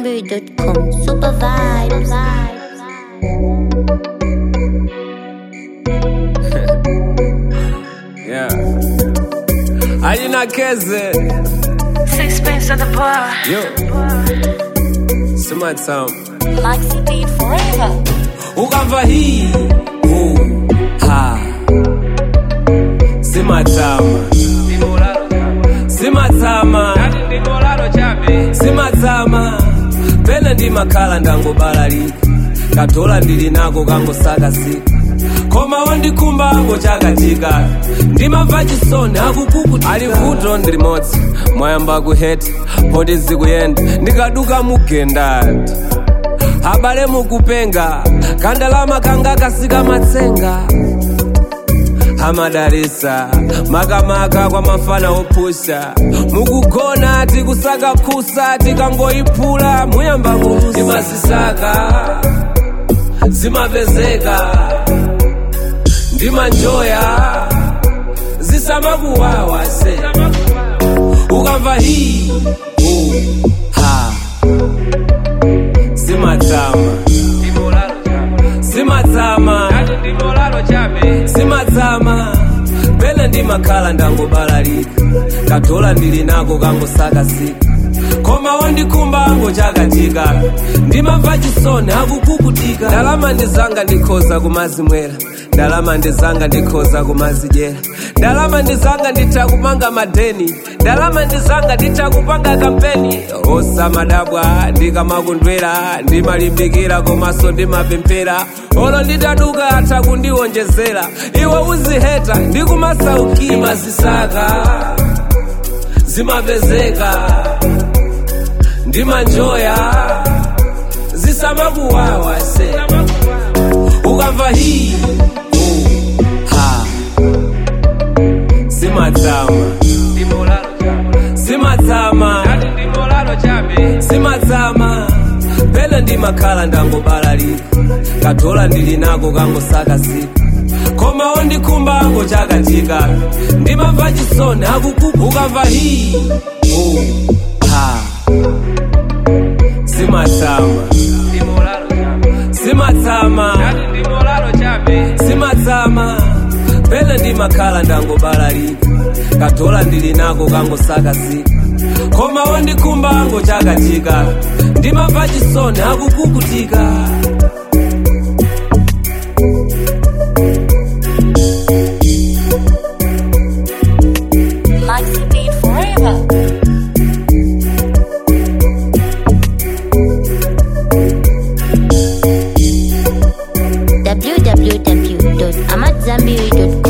AmadZanbury.com. Super vibes. Yeah. Ajina Keze. Sixpence at the bar. Yo. Summertime. Maxi beat forever. Ukamva hii. Ha. Simatama. Simatama. Simatama. Pena ndi makala ndango balali. Katola ndili nako kango sakasi. Koma wandikumba ango chakatika. Ndimamva chisoni akukukutika. Alivuto ndili modzi. Mwayamba kuheti. Poti zikuyenda. Ndikaduka mugendati. Habale mukupenga. Kandalama kanga kasika matsenga. Amadarisa makamaka kwa mafana opusha. Mukugona ati kusaka kusa ati kangoipula. Muyamba kulusa Zimasisaka Zimapezeka Ndimanjoya Zisamakuwawa se Ukamva hii Ha Simatama Simatama Simatama Pena ndi makala ndango balalika. Katola ndili nako kango sakasika. Koma wandikumba ango chakatika. Ndimamva chisoni akukukutika. Ndalama ndizanga ndikhoza kumazimwera. Ndalama ndizanga ndikhoza kumazijera. Ndalama ndizanga nditakupanga madeni. Ndalama ndizanga nditakupanga kampeni. Osa madabwa ndikamakundwera. Ndimalimbikira komaso ndimapempera. Olo nditaduka atakundiwonjezera. Iwe uziheta ndikumasaukira. Zimasisaka Zimapezeka Ndimanjoya Zisamakuwawa se Ukamva hii Ha Simatama Simatama Simatama Pena ndi makala ndango balalika. Katola ndili nako kango sakasika. Koma wandikumba ango chakatika. Ndimamva chisoni akukukutika. Ukamva hii Ha Simatama Simatama Simatama Pena ndi makala ndango balalika. Katola ndili nako kango sakasika. Koma wandikumba ango chakatika. Ndimamva chisoni akukukutika. Maxi beat forever. www.amadzanbury.com